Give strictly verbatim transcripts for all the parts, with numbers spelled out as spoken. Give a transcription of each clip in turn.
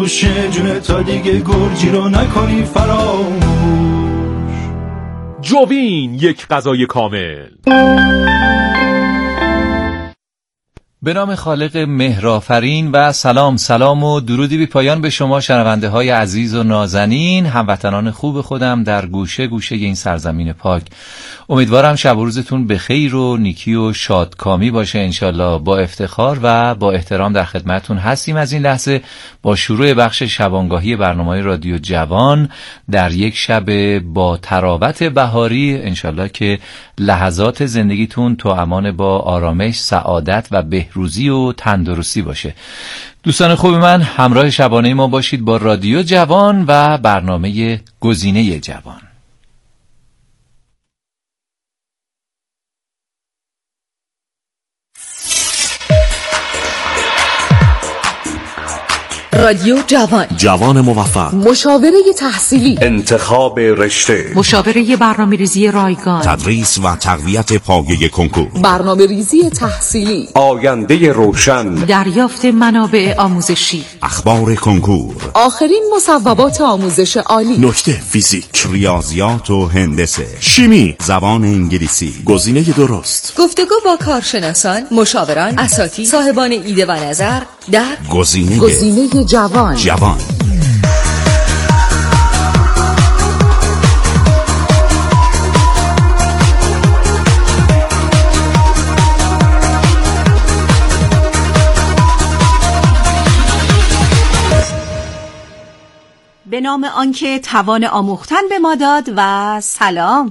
گوشه جونه تا دیگه گرجی رو نکنی فراموش. جوین، یک غذای کامل. به نام خالق مهرآفرین و سلام سلام و درودی بی پایان به شما شنونده های عزیز و نازنین، هموطنان خوب خودم در گوشه گوشه این سرزمین پاک. امیدوارم شب و روزتون به خیر و نیکی و شادکامی باشه انشالله. با افتخار و با احترام در خدمتون هستیم از این لحظه با شروع بخش شبانگاهی برنامه رادیو جوان در یک شب با تراوت بهاری. انشالله که لحظات زندگیتون تو امان با آرامش، سعادت و بهروزی و تندرستی باشه. دوستان خوب من، همراه شبانه ما باشید با رادیو جوان و برنامه گزینه جوان. رادیو جوان، جوان موفق، مشاوره تحصیلی، انتخاب رشته، مشاوره برنامه‌ریزی رایگان، تدریس و تقویت پایه کنکور، برنامه‌ریزی تحصیلی، آینده روشن، دریافت منابع آموزشی، اخبار کنکور، آخرین مصوبات آموزش عالی، نکته فیزیک، ریاضیات و هندسه، شیمی، زبان انگلیسی. گزینه درست. گفتگو با کارشناسان، مشاوران، اساتید، صاحبان ایده و نظر در گزینه گزینه جوان. جوان. به نام آنکه توان آموختن به ما داد و سلام.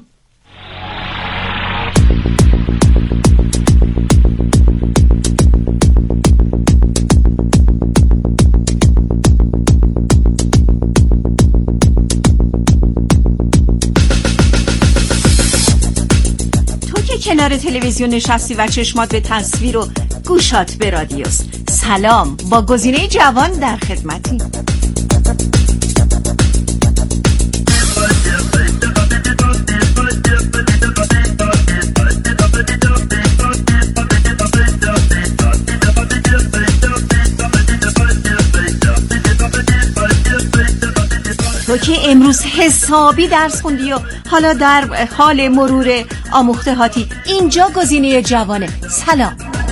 کنار تلویزیون نشستی و چشمات به تصویر و گوشات به رادیوست. سلام، با گزینه جوان در خدمتی. تو که امروز حسابی درس خوندی و حالا در حال مرور آموخته هاتی، اینجا گزینه جوانه. سلام.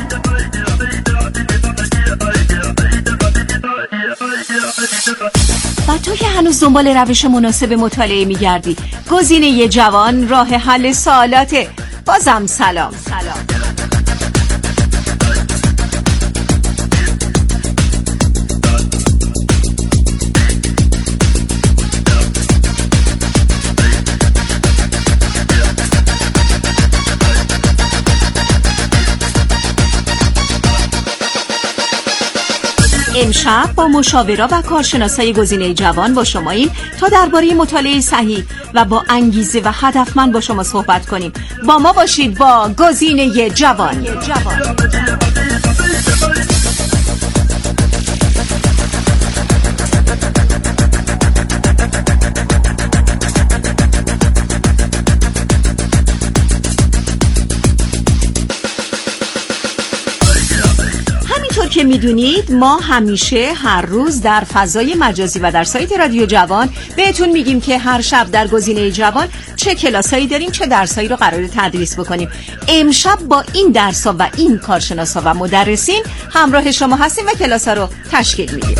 و تو که هنوز دنبال روش مناسب مطالعه میگردی، گزینه جوان راه حل سوالاته. بازم سلام. سلام. امشب با مشاورا و کارشناسای گزینه جوان با شماییم تا درباره مطالعه صحیح و با انگیزه و هدفمند با شما صحبت کنیم. با ما باشید با گزینه جوان. که میدونید ما همیشه هر روز در فضای مجازی و در سایت رادیو جوان بهتون میگیم که هر شب در گزینه جوان چه کلاسایی داریم، چه درسایی رو قراره تدریس بکنیم. امشب با این درس‌ها و این کارشناسا و مدرسین همراه شما هستیم و کلاس‌ها رو تشکیل میدیم.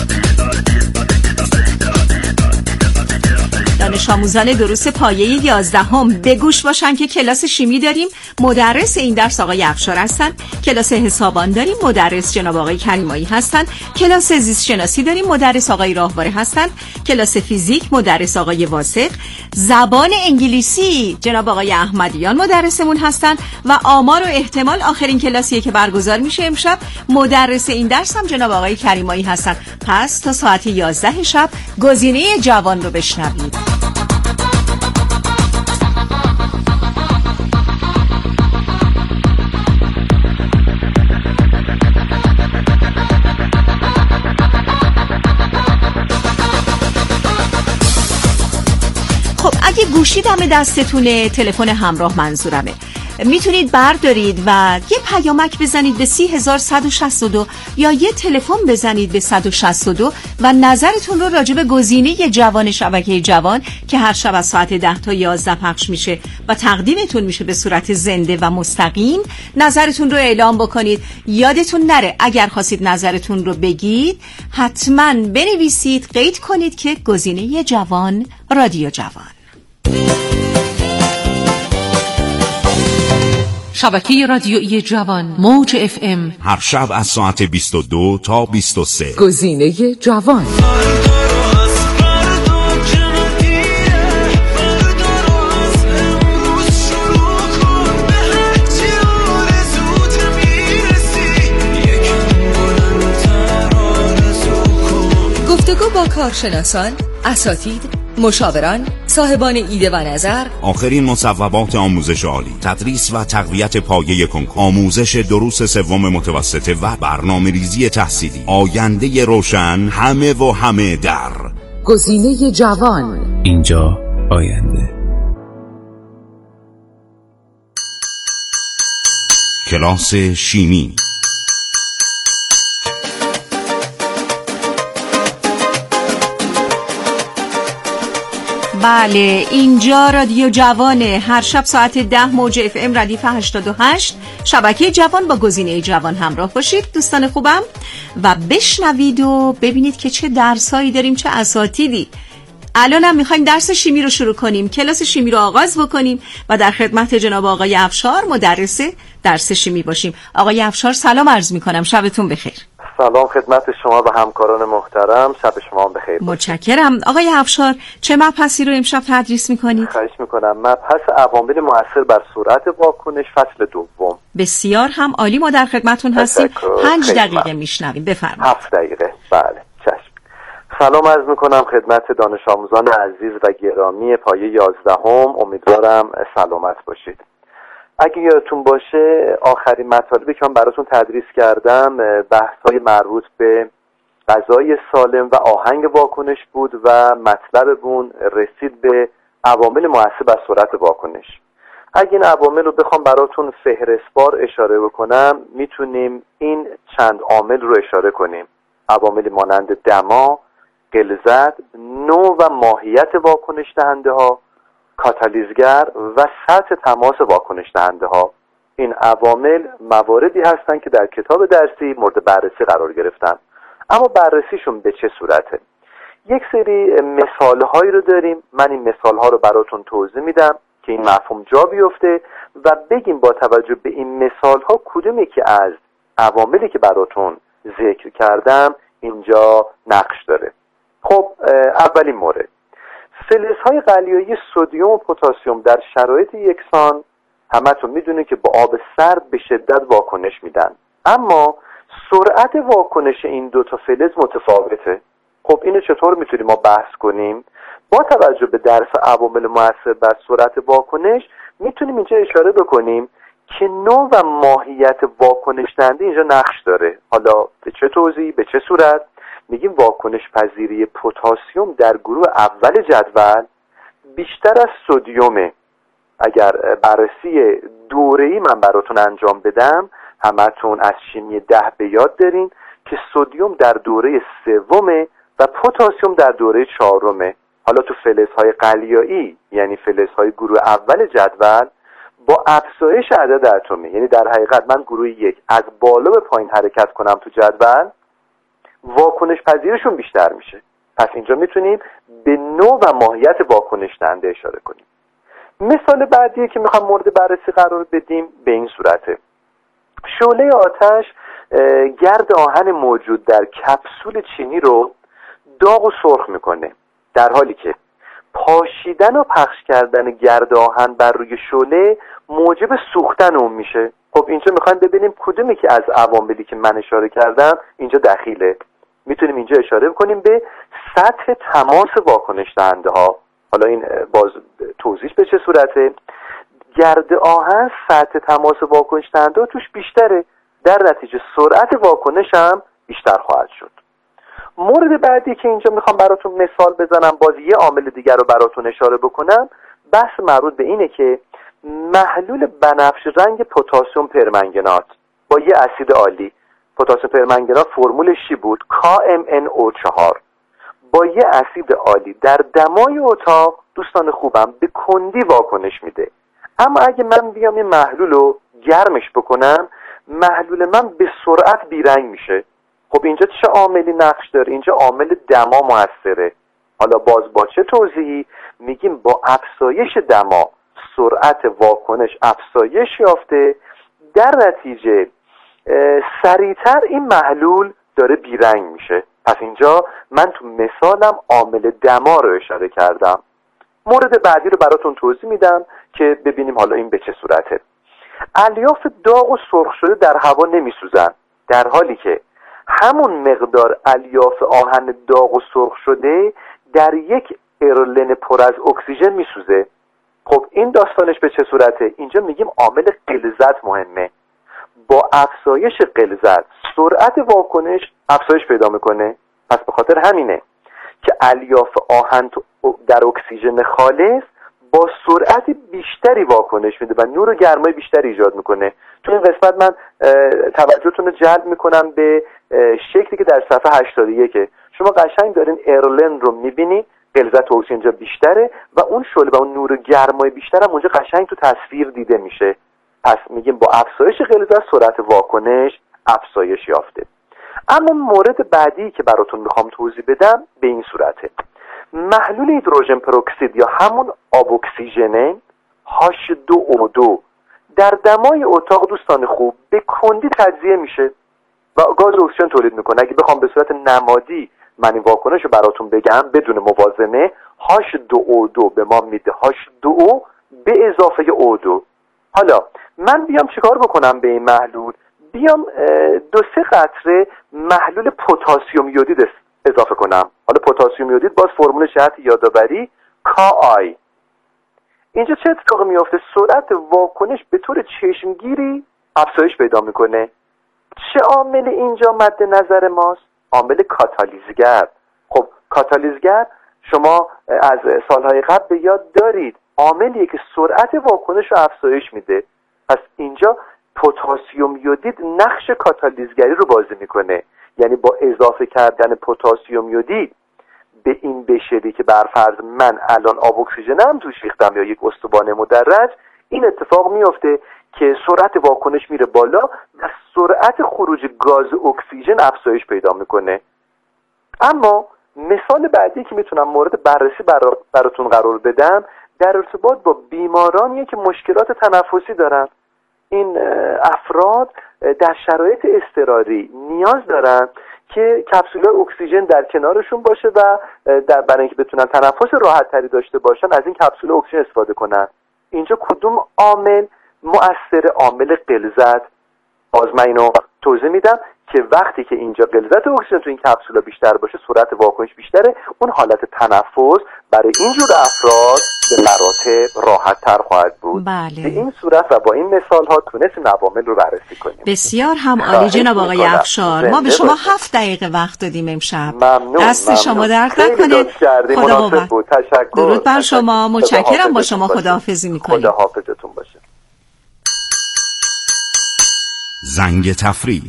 دانش آموزان دروس پایه یازدهم به گوش باشن که کلاس شیمی داریم، مدرس این درس آقای افشار هستن. کلاس حسابان داریم، مدرس جناب آقای کریمایی هستن. کلاس زیست شناسی داریم، مدرس آقای راهواره هستن. کلاس فیزیک مدرس آقای واثق. زبان انگلیسی جناب آقای احمدیان مدرسمون هستن و آمار و احتمال آخرین کلاسیه که برگزار میشه امشب، مدرس این درس هم جناب آقای کریمایی هستن. پس تا ساعت یازده شب گزینه جوان رو بشنوید. اگه گوشی دم دستتونه، تلفن همراه منظورمه، میتونید بردارید و یه پیامک بزنید به سی هزار صد و شصت و دو یا یه تلفن بزنید به صد و شصت و دو و نظرتون رو راجع به گزینه جوان شبکه جوان که هر شب از ساعت ده تا یازده پخش میشه و تقدیمتون میشه به صورت زنده و مستقیم نظرتون رو اعلام بکنید. یادتون نره اگر خواستید نظرتون رو بگید حتما بنویسید، قید کنید که گزینه جوان رادیو جوان. شبکه رادیویی جوان موج اف ام هر شب از ساعت بیست و دو تا بیست و سه گزینه جوان. گفتگو با کارشناسان، اساتید، مشاوران، صاحبان ایده و نظر، آخرین مصوبات آموزش عالی، تدریس و تقویت پایه کنکور، آموزش دروس سوم متوسطه و برنامه‌ریزی تحصیلی، آینده روشن، همه و همه در گزینه جوان. اینجا آینده. کلاس شیمی. بله، اینجا رادیو جوانه. هر شب ساعت ده موج اف ام ردیف هشتاد و هشت شبکه جوان با گزینه جوان همراه باشید دوستان خوبم و بشنوید و ببینید که چه درسایی داریم، چه اساتیدی. الان هم میخوایم درس شیمی رو شروع کنیم، کلاس شیمی رو آغاز بکنیم و در خدمت جناب آقای افشار مدرس درس شیمی باشیم. آقای افشار سلام عرض میکنم، شبتون بخیر. سلام خدمت شما و همکاران محترم، شب شما هم بخیر. متشکرم. آقای افشار چه مبحثی رو امشب تدریس میکنید؟ خواهش میکنم. مبحث عوامل مؤثر بر سرعت واکنش فصل دوم. بسیار هم عالی، ما در خدمتتون هستیم. پنج دقیقه میشنویم، بفرمایید. هفت دقیقه، بله چشم. سلام عرض میکنم خدمت دانش آموزان عزیز و گرامی پایه یازدهم. امیدوارم سلامت باشید. اگه یادتون باشه آخرین مطالبی که من براتون تدریس کردم بحث‌های مربوط به غذای سالم و آهنگ واکنش بود و مطلبمون رسید به عوامل مؤثر بر سرعت واکنش. اگه این عوامل رو بخوام براتون فهرستوار اشاره بکنم میتونیم این چند عامل رو اشاره کنیم. عواملی مانند دما، غلظت، نوع و ماهیت واکنش دهنده ها، کاتالیزگر و سطح تماس واکنش دهنده ها. این عوامل مواردی هستند که در کتاب درسی مورد بررسی قرار گرفتن. اما بررسیشون به چه صورته؟ یک سری مثال هایی رو داریم. من این مثال ها رو براتون توضیح میدم که این مفهوم جا بیفته و بگیم با توجه به این مثال ها کدومی که از عواملی که براتون ذکر کردم اینجا نقش داره. خب اولین مورد، فلزهای قلیایی سدیم و پتاسیم در شرایط یکسان همتون میدونید که با آب سرد به شدت واکنش میدن، اما سرعت واکنش این دو تا فلز متفاوته. خب اینو چطور میتونیم ما بحث کنیم؟ با توجه به درس عوامل مؤثر بر سرعت واکنش میتونیم اینجا اشاره بکنیم که نوع و ماهیت واکنش دهنده اینجا نقش داره. حالا به چه توضیح، به چه صورت؟ میگیم واکنش پذیری پتاسیم در گروه اول جدول بیشتر از سدیمه. اگر بررسی دوره‌ای من براتون انجام بدم همتون از شیمی ده به یاد دارین که سدیم در دوره سومه و پتاسیم در دوره چهارمه. حالا تو فلزهای قلیایی یعنی فلزهای گروه اول جدول با افزایش عدد اتمی، یعنی در حقیقت من گروه یک از بالا به پایین حرکت کنم تو جدول واکنش پذیرشون بیشتر میشه. پس اینجا میتونیم به نوع و ماهیت واکنش دهنده اشاره کنیم. مثال بعدی که میخوام مورد بررسی قرار بدیم به این صورته. شعله آتش گرد آهن موجود در کپسول چینی رو داغ و سرخ میکنه، در حالی که پاشیدن و پخش کردن گرد آهن بر روی شعله موجب سوختن اون میشه. خب اینجا میخوایم ببینیم کدومی که از عواملی که من اشاره کردم اینجا دخیله. میتونیم اینجا اشاره بکنیم به سطح تماس واکنش دهنده ها. حالا این باز توضیح به چه صورته؟ گرد آهن سطح تماس واکنش دهنده توش بیشتره، در نتیجه سرعت واکنش هم بیشتر خواهد شد. مورد بعدی که اینجا میخوام براتون مثال بزنم، باز یه عامل دیگر رو براتون اشاره بکنم، بحث مربوط به اینه که محلول بنفش رنگ پتاسیم پرمنگنات با یه اسید عالی، پتاسیم پرمنگنات فرمولش چی بود؟ کا ام ان او چهار، با یه اسید عالی در دمای اتاق دوستان خوبم به کندی واکنش میده. اما اگه من بیام این محلول رو گرمش بکنم، محلول من به سرعت بیرنگ میشه. خب اینجا چه عاملی نقش داره؟ اینجا عامل دما موثره. حالا باز با چه توضیحی؟ میگیم با افزایش دما سرعت واکنش افزایش یافته، در نتیجه سریعتر این محلول داره بیرنگ میشه. پس اینجا من تو مثالم عامل دما رو اشاره کردم. مورد بعدی رو براتون توضیح میدم که ببینیم حالا این به چه صورته. الیاف داغ و سرخ شده در هوا نمیسوزن، در حالی که همون مقدار الیاف آهن داغ و سرخ شده در یک ارلن پر از اکسیژن میسوزه. خب این داستانش به چه صورته؟ اینجا میگیم عامل غلظت مهمه. با افزایش غلظت سرعت واکنش افزایش پیدا میکنه. پس به خاطر همینه که الیاف آهن در اکسیژن خالص با سرعت بیشتری واکنش میده و نور و گرمای بیشتری ایجاد میکنه. تو این قسمت من توجهتون رو جلب میکنم به شکلی که در صفحه هشتاد و یک شما قشنگ دارین ارلن رو میبینید، غلظت اکسیژن اینجا بیشتره و اون شعله و اون نور و گرمای بیشتر هم اونجا قشنگ تو تصویر دیده میشه. پس میگیم با افزایش غلظت سرعت واکنش افزایش یافته. اما مورد بعدی که براتون میخوام توضیح بدم به این صورته. محلول هیدروژن پروکسید یا همون آب اکسیژن هاش دو او دو در دمای اتاق دوستان خوب به کندی تجزیه میشه و گاز اکسیژن تولید میکنه. اگه بخوام به صورت نمادی من این واکنش رو براتون بگم بدون موازنه، هاش دو او دو به ما میده هاش دو او به اضافه او دو. حالا من بیام چیکار بکنم به این محلول؟ بیام دو سه قطره محلول پتاسیم یودید اضافه کنم. حالا پتاسیم یودید باز فرمول جهت یادآوری کا آی. اینجا چه اتفاقی میفته؟ سرعت واکنش به طور چشمگیری افزایش پیدا میکنه. چه عامل اینجا مد نظر ماست؟ عامل کاتالیزگر. خب کاتالیزگر شما از سالهای قبل به یاد دارید عاملیه که سرعت واکنش رو افزایش میده. پس اینجا پتاسیم یودید نقش کاتالیزگری رو بازی میکنه. یعنی با اضافه کردن پتاسیم یودید به این بشری که برفرض من الان آب اکسیژنم توش ریختم یا یک استوانه مدرج، این اتفاق میفته که سرعت واکنش میره بالا و سرعت خروج گاز اکسیژن افزایش پیدا میکنه. اما مثال بعدی که میتونم مورد بررسی برا براتون قرار بدم در ارتباط با بیمارانیه که مشکلات تنفسی دارن. این افراد در شرایط اضطراری نیاز دارن که کپسول اکسیژن در کنارشون باشه و در برای اینکه بتونن تنفس راحت تری داشته باشن از این کپسول اکسیژن استفاده کنن. اینجا کدوم عامل مؤثر؟ عامل غلظت. باز من اینو توضیح میدم که وقتی که اینجا غلظت اکسیژن تو این کپسولا بیشتر باشه سرعت واکنش بیشتره، اون حالت تنفس برای این جور افراد به مراتب راحت تر خواهد بود. بله. به این صورت و با این مثال ها تونستیم عوامل رو بررسی کنیم. بسیار هم عالی جناب آقای افشار. ما به شما هفت دقیقه وقت دادیم امشب. ممنون. دست ممنون. شما درد نکنه. خدا بود. تشکر. درود بر شما. متشکرم. با شما خداحافظی میکنیم. خدا حافظتون باشه. زنگ تفریح.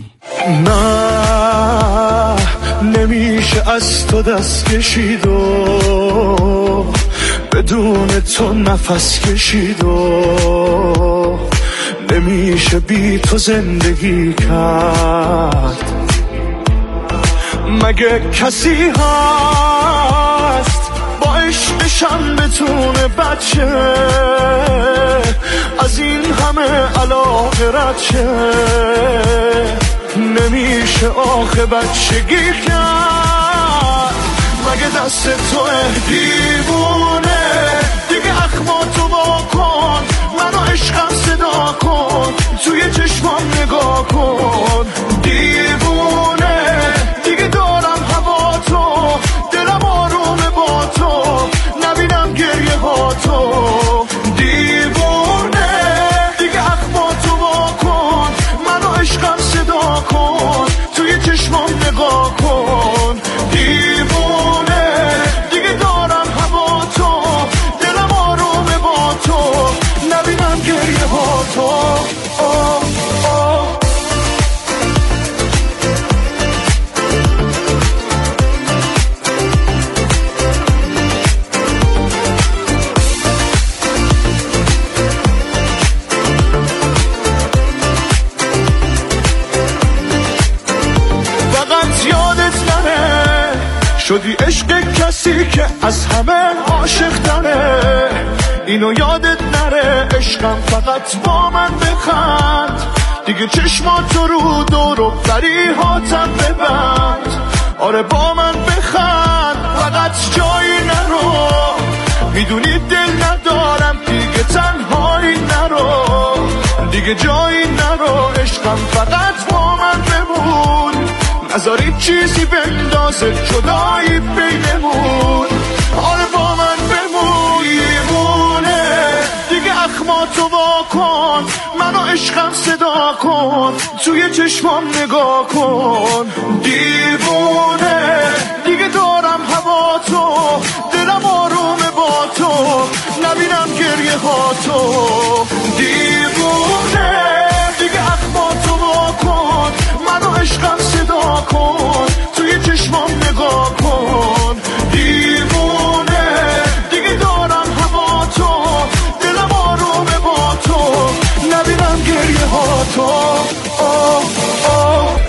نه نمیشه از تو دست کشید و بدون تو نفس کشید و نمیشه بی تو زندگی کرد. مگه کسی هست با عشقشم بتونه بچه از این همه علاقه رد شه؟ نمیشه آخه بچگی کرد. مگه دست تو دیوونه دیگه اخماتو با کن، منو عشقم صدا کن، توی چشمام نگاه کن. دیوونه دیگه دارم هوا تو، دلم آرومه با تو، نبینم گریه ها تو. دیوونه دیگه اخماتو با کن، منو عشقم صدا کن، توی چشمام نگاه کن. دیوونه دیگه دارم هوا تو، دلم آرومه با تو، نبینم شدی عشق کسی که از همه عاشق تره، اینو یادت نره عشقم فقط با من بخند، دیگه چشماتو رو دور و فریهاتم ببند، آره با من بخند فقط جایی نرو، میدونی دل ندارم دیگه تنهایی نرو، دیگه جایی نرو عشقم فقط با من بمون، نذاری چیزی بندازه جدایی بینمون، آره با من بمون یمونه، دیگه اخماتو وا کن، منو عشقم صدا کن، توی چشمام نگاه کن، دیوونه دیگه دارم هوا تو، دلم آرومه با تو، نبینم گریه ها تو، دیوونه دیگه اخماتو وا کن، منو عشقم صدا کن، توی چشمام نگاه کن، دیوونه دیگه دارم هوا تو، دلم آرومه با تو، نبینم گریه ها تو. آه آه.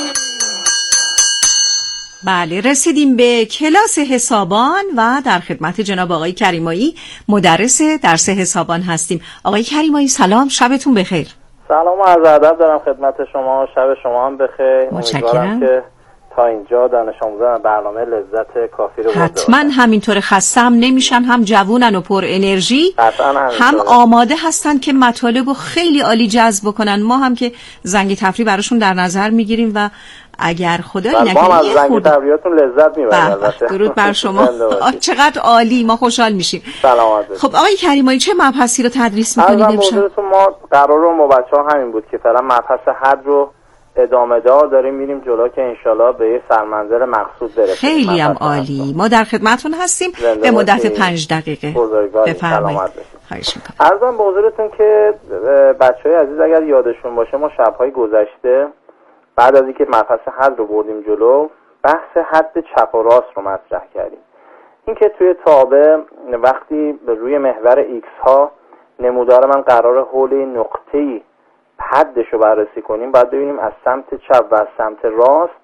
بله رسیدیم به کلاس حسابان و در خدمت جناب آقای کریمایی مدرس درس حسابان هستیم. آقای کریمایی سلام، شبتون بخیر. سلام و عرض ادب دارم خدمت شما، شب شما هم بخیر. متشکرم که تا اینجا دانش آموزان برنامه لذت کافی رو برده حتما همینطور، خسته هم نمیشن، هم جوونن و پر انرژی، هم داره. آماده هستن که مطالب رو خیلی عالی جذب کنن. ما هم که زنگ تفریح براشون در نظر میگیریم و اگر خدایی نکنه ما هم از زنگ تفریحاتون لذت میبریم. درود بر شما. چقدر عالی، ما خوشحال میشیم. سلامت باشید. خب آقای کریمایی چه مبحثی رو تدریس میکنید امشب؟ ما قرار رو با بچه‌ها همین بود که فعلا مبحث حد رو ادامه دار داریم میریم جلو که انشالله به یه سرمنزل مقصود برسیم. خیلی هم عالی، ما در خدمتتون هستیم به مدت پنج دقیقه. بفرمایید. خواهش میکنم. عرضم به حضورتون که بچهای عزیز اگر یادشون باشه ما شب‌های گذشته بعد از اینکه مبحث حد رو بردیم جلو بحث حد چپ و راست رو مطرح کردیم. اینکه توی تابع وقتی به روی محور ایکس ها نمودار من قرار حول نقطه‌ای حدش رو بررسی کنیم، باید ببینیم از سمت چپ و از سمت راست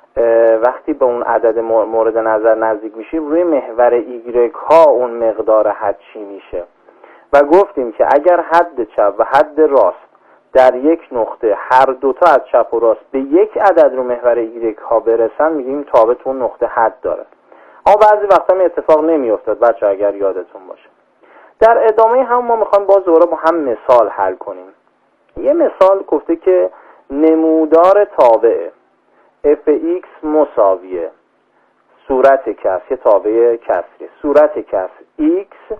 وقتی به اون عدد مورد نظر نزدیک میشیم روی محور ایگرگ ها اون مقدار حد چی میشه و گفتیم که اگر حد چپ و حد راست در یک نقطه هر دوتا از چپ و راست به یک عدد رو محور ایگرگ ها برسن میگیم تابع تو اون نقطه حد داره. اما بعضی وقتا این اتفاق نمیافتاد بچه اگر یادتون باشه. در ادامه هم ما میخوایم باز دوباره با هم مثال حل کنیم. یه مثال گفته که نمودار تابع اف ایکس مساویه صورت کسر، یه تابع کسری، صورت کسر ایکس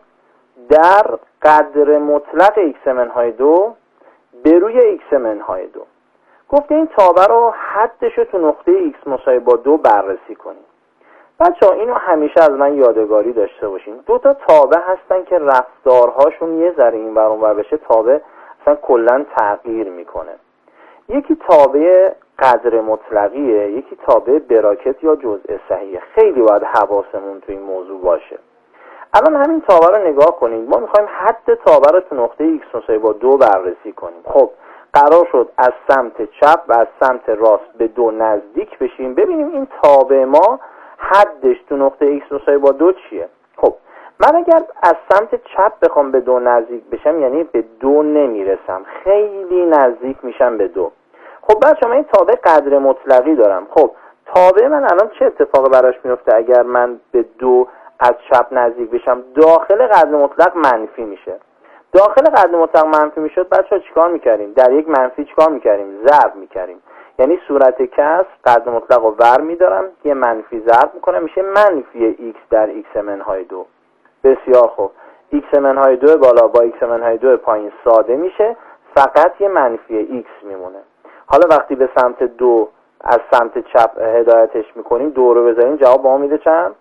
در قدر مطلق ایکس منهای دو به روی ایکس منهای دو. گفته این تابع رو حدش رو تو نقطه ایکس مساوی با دو بررسی کنیم. بچه ها اینو همیشه از من یادگاری داشته باشین. دو تا تابع هستن که رفتارهاشون یه ذره این ور اون ور بشه تابع اصلا کلن تغییر میکنه. یکی تابع قدر مطلقیه، یکی تابع براکت یا جزء صحیحه. خیلی باید حواسمون تو این موضوع باشه. الان همین تابع رو نگاه کنید. ما میخوایم حد تابع رو تو نقطه ایکس مساوی با دو بررسی کنیم. خب قرار شد از سمت چپ و از سمت راست به دو نزدیک بشیم. ببینیم این تابع ما حدش تو نقطه ایکس مساوی با دو چیه. خب من اگر از سمت چپ بخوام به دو نزدیک بشم یعنی به دو نمیرسم، خیلی نزدیک میشم به دو. خب بچه من این تابع قدر مطلقی دارم. خب تابع من الان چه اتفاقی براش میفته اگر من به دو از چپ نزدیک بشم؟ داخل قدر مطلق منفی میشه. داخل قدر مطلق منفی میشد بچه ها چیکار میکردیم؟ در یک منفی چیکار میکردیم؟ ضرب میکردیم. یعنی صورت کسر قدر مطلق رو ور میدارم یه منفی ضرب میکنم میشه منفی ایکس در ایکس منهای دو. بسیار خوب، ایکس منهای دو بالا با ایکس منهای دو پایین ساده میشه، فقط یه منفی ایکس میمونه. حالا وقتی به سمت دو از سمت چپ هدایتش میکنیم دو رو بذاریم جواب با ما میده چند؟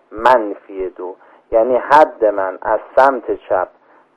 منفی دو. یعنی حد من از سمت چپ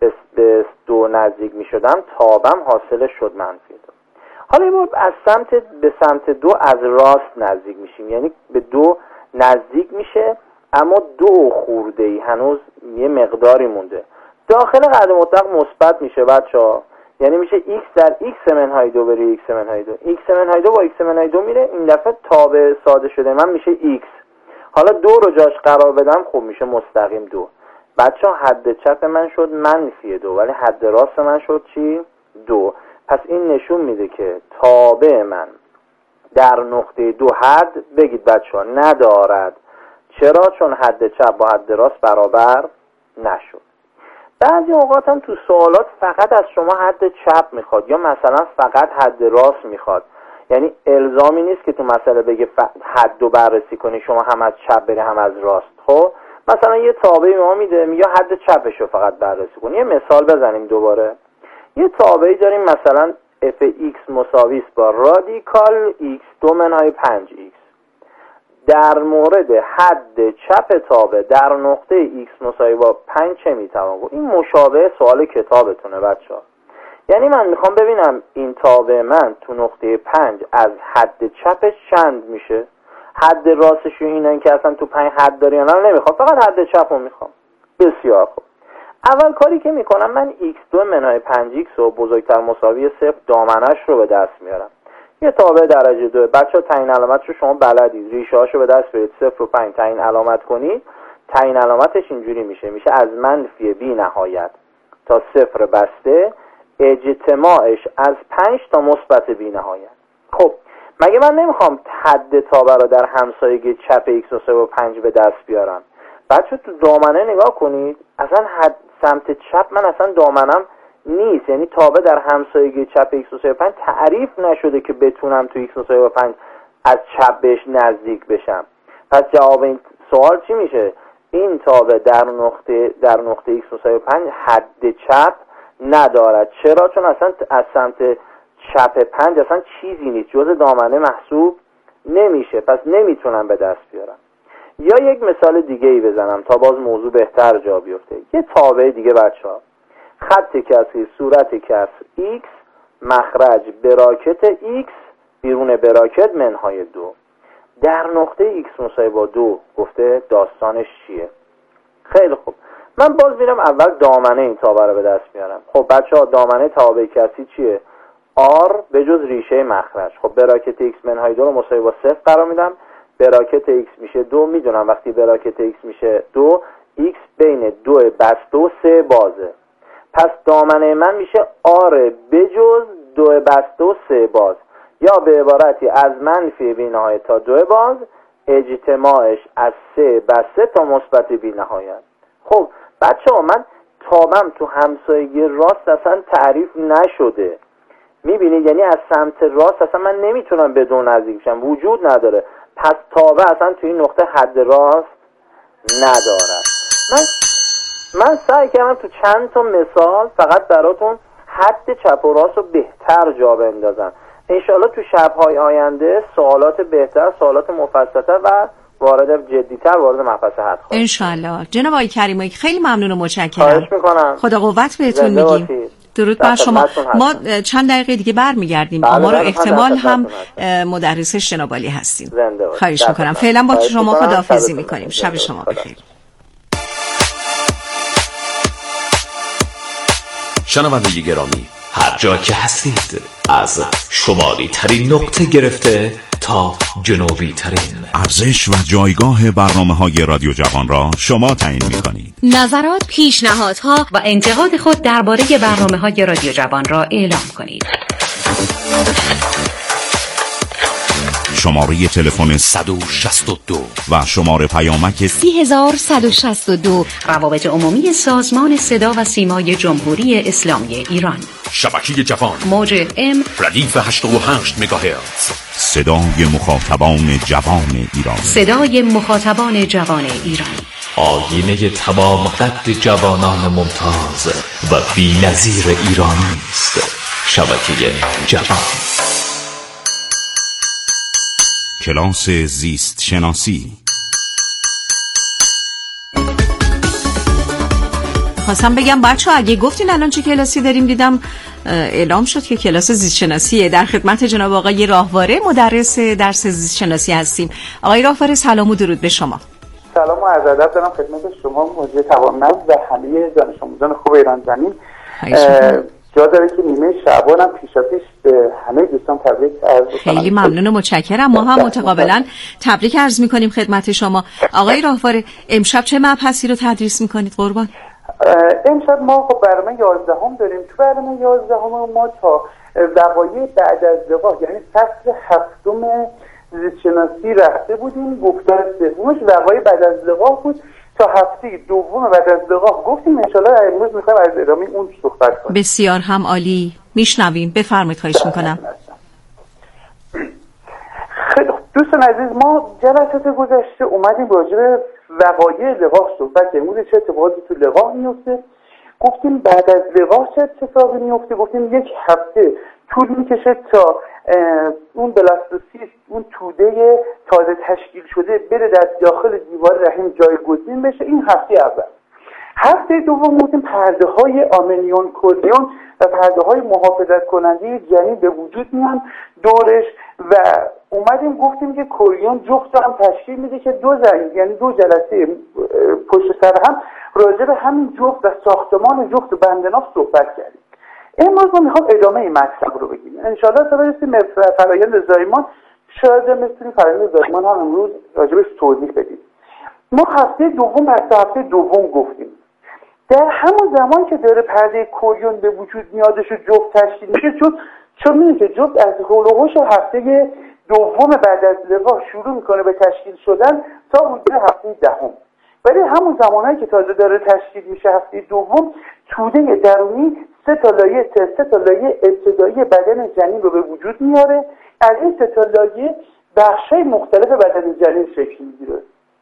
به دو نزدیک میشدم تابم حاصل شد منفی دو. حالا این بار از سمت به سمت دو از راست نزدیک میشیم، یعنی به دو نزدیک میشه اما دو خورده ای هنوز یه مقداری مونده. داخل قدر مطلق مثبت میشه بچه‌ها، یعنی میشه x در x منهای دو بری x منهای دو. x منهای دو با x منهای دو میره، این دفعه تابع ساده شده من میشه x. حالا دو رو جاش قرار بدم خب میشه مستقیم دو. بچه ها حد چپ من شد منفی دو ولی حد راست من شد چی؟ دو. پس این نشون میده که تابع من در نقطه دو حد بگید بچه ها ندارد. چرا؟ چون حد چپ با حد راست برابر نشد. بعضی اوقات هم تو سوالات فقط از شما حد چپ میخواد یا مثلا فقط حد راست میخواد. یعنی الزامی نیست که تو مسئله بگه حد رو بررسی کنی شما هم از چپ بری هم از راست. خب مثلا یه تابعی ما میده میگه حد چپش رو فقط بررسی کنی. یه مثال بزنیم دوباره. یه تابعی داریم مثلا اف ایکس مساوی است با رادیکال ایکس دو منهای پنج ایکس. در مورد حد چپ تابع در نقطه ایکس مساوی با پنج چه میتوان گفت؟ این مشابه سوال کتابتونه بچه ها. یعنی من میخوام ببینم این تابع من تو نقطه پنج از حد چپش چند میشه. حد راستش رو اینه که اصلا تو پنج حد داری یا نه نمیخوام، فقط حد چپ رو میخوام. بسیار خوب. اول کاری که میکنم من ایکس دو منهای پنج ایکس رو بزرگتر مساوی صفر دامنش رو به دست میارم. یه تابع درجه دو. بچه ها تعیین علامت رو شما بلدید، ریشه هاشو به دست برید، صفر و پنج تعیین علامت کنید. تعیین علامتش اینجوری میشه میشه از منفی بی نهایت تا صفر بسته اجتماعش از پنج تا مثبت بی نهایت. خب مگه من نمیخوام حد تابع رو در همسایگی چپ ایکس مساوی با پنج به دست بیارم؟ بچه تو دامنه نگاه کنید، اصلا حد سمت چپ من اصلا دامنم نیست، یعنی تابع در همسایگی چپ ایکس مساوی با پنج تعریف نشده که بتونم تو ایکس مساوی با پنج از چپ بهش نزدیک بشم. پس جواب این سوال چی میشه؟ این تابع در نقطه در نقطه ایکس مساوی با پنج حد چپ ندارد. چرا؟ چون اصلا از سمت چپ پنج اصلا چیزی نیست، جز دامنه محسوب نمیشه، پس نمیتونم به دست بیارم. یا یک مثال دیگه ای بزنم تا باز موضوع بهتر جا بیفته. یه تابع دیگه بچه ها، خط کسری صورت کسر x مخرج براکت x بیرون براکت منهای دو در نقطه x مساوی با دو گفته داستانش چیه؟ خیلی خوب، من باز میرم اول دامنه این تابع رو به دست میارم. خب بچه ها دامنه تابع کسری چیه؟ r به جز ریشه مخرج. خب براکت x منهای دو رو مساوی با صفر قرار میدم. براکت x میشه دو، میدونم وقتی براکت x میشه دو x بین دو بسته و سه بازه. پس دامنه من میشه r به جز دو بسته و سه باز، یا به عبارتی از منفی بی نهایت تا دو باز اجتماعش از سه بسته تا مثبت بی نهایت. خب بچه ها من تابم تو همسایگی راست اصلا تعریف نشده، میبینید؟ یعنی از سمت راست اصلا من نمیتونم به دو نزدیک بشم، وجود نداره. پس تابع اصلا توی این نقطه حد راست نداره. من من سعی کردم تو چند تا مثال فقط براتون حد چپ و راست رو بهتر جا بندازم. انشالله تو شب‌های آینده سوالات بهتر، سوالات مفصل‌تر و وارد جدی‌تر وارد مبحث حد خواهیم. انشالله. جناب آقای کریمی خیلی ممنون و متشکرم. خواهش می‌کنم. خدا قوت بهتون میگیم. درود بر شما. ما چند دقیقه دیگه برمیگردیم. ما رو احتمال هم مدرس جناب عالی هستیم. خواهش میکنم. فعلا با شما خداحافظی میکنیم. شب شما بخیر. شنونده گرامی، هر جا که هستید از شمالی ترین نقطه گرفته تا جنوبی ترین ارزش و جایگاه برنامه‌های رادیو جوان را شما تعیین می‌کنید. نظرات، پیشنهادها و انتقاد خود درباره برنامه‌های رادیو جوان را اعلام کنید. شماره تلفن صد و شصت و دو و شماره پیامک سی هزار و صد و شصت و دو. روابط عمومی سازمان صدا و سیمای جمهوری اسلامی ایران. شبکه جوان، موج ام ردیف هشتاد و هشت مگاهرتز. صدای مخاطبان جوان ایران. صدای مخاطبان جوان ایران. آینه تمام قد جوانان ممتاز و بی‌نظیر ایرانی است. شبکه جوان. کلاس زیست شناسی. خواستم بگم بچه ها اگه گفتین الان چه کلاسی داریم، دیدم اعلام شد که کلاس زیست شناسیه. در خدمت جناب آقای راهواره مدرس درس زیست شناسی هستیم. آقای راهواره سلام و درود به شما. سلام و عرض ادب دارم خدمت شما موجه توانمند و همه دانش آموزان خوب ایران زمین. جا داره که نیمه شعبان هم پیشا پیش به همه دوستان تبریک عرض کنم. خیلی ممنون و متشکرم. ما هم متقابلا تبریک عرض میکنیم خدمت شما. آقای راهواره امشب چه مبحثی رو تدریس میکنید قربان؟ امشب ما خب برنامه یازدهم داریم. تو برنامه یازدهم ما تا وقایع بعد از لقاح یعنی فصل هفتم زیستشناسی رفته بودیم. گفتار سومش وقایع بعد از لقاح بود. تا هفته دوم بعد از لقاح گفتیم انشالله امروز میخوایم از ادامه اون صحبت کنیم. بسیار هم عالی. میشنویم. بفرمایید. خواهش میکنم. خیلی دوستان عزیز، ما جلسات گذشته اومدیم راجع به وقایع لقاح صحبت کردیم. چه اتفاقاتی تو لقاح میفته، گفتیم بعد از لقاح چه اتفاقی میفته، گفتیم یک هفته طول میکشه تا اون بلاستوسیست، اون توده تازه تشکیل شده بره در داخل دیوار رحم جایگزین بشه. این هفته اول. هفته دوم گفتیم پرده های آمنیون کوریون و پرده های محافظت کننده جنین به وجود میان دورش و اومدیم گفتیم که کوریون جفت هم تشکیل میده که دو زنگ یعنی دو جلسه پشت سر هم راجع به همین جفت و ساختمان جفت و بندناف صحبت کردیم. امروز ما میخوام ادامه این مطلب رو بگیم. انشالله تا برسیم به فرآیند زایمان، شاید مثل فرآیند زایمان هم امروز راجع بهش توضیح بدیم. ما هفته دوم پس هفته دوم گفتیم در همون زمان که داره پرده کوریون به وجود میادش و جفت تشکیل میشه، چون چون میگه که جفت از هولوهوش هفته دوم بعد از لقاح شروع میکنه به تشکیل شدن تا حدود هفته دهم. ولی همون زمانی که تازه داره تشکیل میشه هفته دوم، توده درونی سه تا لایه سه تا لایه ابتدایی بدن جنین رو به وجود میاره. از این سه تا لایه بخشای مختلف بدن جنین شکل میگیره.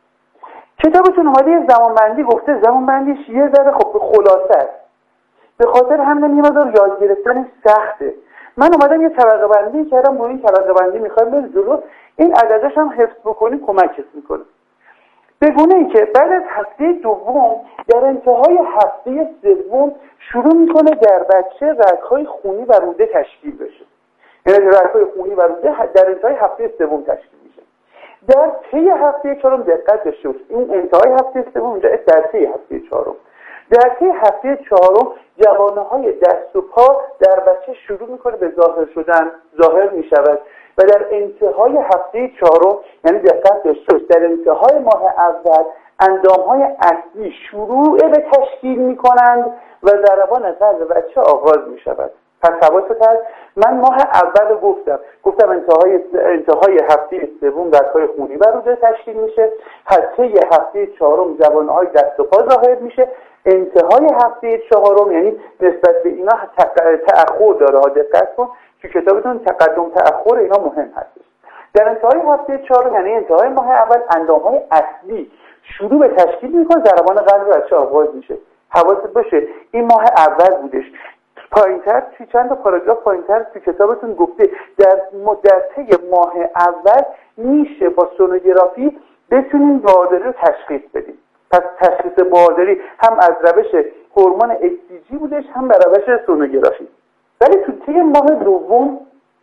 کتابتون اومده یه زمانبندی گفته، زمانبندیش یه ذره خب به خلاصه است، به خاطر همین یه مقدار یاد گرفتن سخته. من اومدم یه طبقه بندی کردم، روی این طبقه بندی میخوایم بریم جلو. این عددش هم حفظ بکنی کمکت میکنه. به گونه ای که بعد از هفته دوم در انتهای هفته سوم شروع میکنه در بچه رگ‌های خونی و روده تشکیل بشه. یعنی رگ‌های خونی و روده در انتهای هفته سوم تشکیل میشه. در طی هفته چهارم دقت داشته باشید، این انتهای هفته سوم، اینجا در طی هفته چهارم. در طی هفته چهارم جوانه‌های دست و پا در بچه شروع میکنه به ظاهر شدن، ظاهر میشود و در انتهای هفته چهارم، یعنی دقت داشته باشید، در انتهای ماه اول اندام‌های اصلی شروع به تشکیل میکنند و ضربان قلب بچه آغاز میشود. پس حواست هست، من ماه اول گفتم گفتم انتهای انتهای هفته سوم رگ‌های خونی و روده تشکیل میشه، طی هفته چهارم جوانه‌های دست و پا ظاهر میشه، انتهای هفته چهارم یعنی نسبت به اینا تأخر داره. ها دقت کن تو کتابتون تقدم تأخر اینا مهم هستش. در انتهای هفته چهارم یعنی انتهای ماه اول اندام‌های اصلی شروع به تشکیل میکنه، ضربان قلب بچه آغاز میشه. حواست باشه این ماه اول بودش. پایینتر توی چند تا پاراگراف پایینتر تو کتابتون گفته در مدت ماه اول میشه با سونوگرافی بتونیم بارداری رو تشخیص بدیم. پس تشخیص بارداری هم از روش هورمون اچ سی جی بودش، هم به روش سونوگرافی. ولی تو طی ماه دوم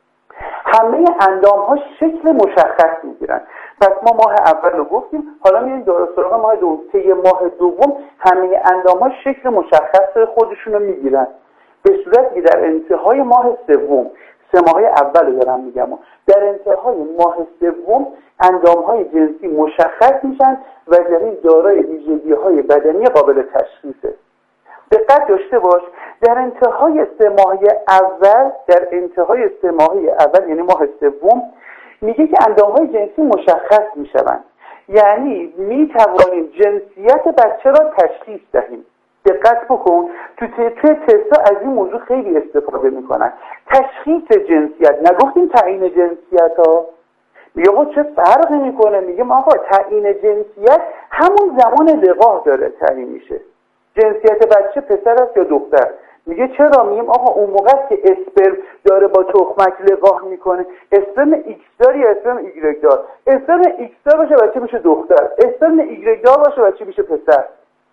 همه اندام ها شکل مشخص میگیرن. پس ما ماه اول رو گفتیم، حالا میریم درست سراغ ماه دوم. طی ماه دوم همه اندام ها شکل مشخص خودشون رو میگیرن، به صورتی که در انتهای ماه سوم، سه ماه اول رو دارم میگم، در انتهای ماه سوم اندام‌های جنسی مشخص میشن و جنین دارای ویژگی‌های بدنی قابل تشخیصه. دقت داشته باش، در انتهای سه ماه اول در انتهای سه ماه اول یعنی ماه سوم میگه که اندام‌های جنسی مشخص میشوند، یعنی میتوانیم جنسیت بچه را تشخیص دهیم. دقت بکن، تو توی تستا از این موضوع خیلی استفاده میکنن. تشخیص جنسیت، نگفتیم تعیین جنسیت ها. میگه آقا چه فرقی میکنه؟ میگه آقا تعیین جنسیت همون زمان لقاح داره تعیین میشه. جنسیت بچه پسر است یا دختر؟ میگه چرا؟ میگیم آقا اون موقع که اسپرم داره با تخمک لقاح میکنه، اسپرم ایکس دار یا اسپرم ایگرگ دار؟ اسپرم ایکس دار باشه بچه میشه دختر، اسپرم ایگرگ دار باشه بچه میشه پسر.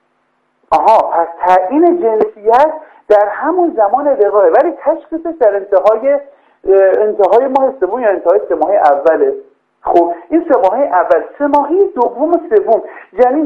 آها، پس تعیین جنسیت در همون زمان لقاحه، ولی تشخیصش در انتهای انتهای ماه سوم یا انتهای سه ماه اوله. خب این سه ماه اول، سه ماهه دوم و سوم جنین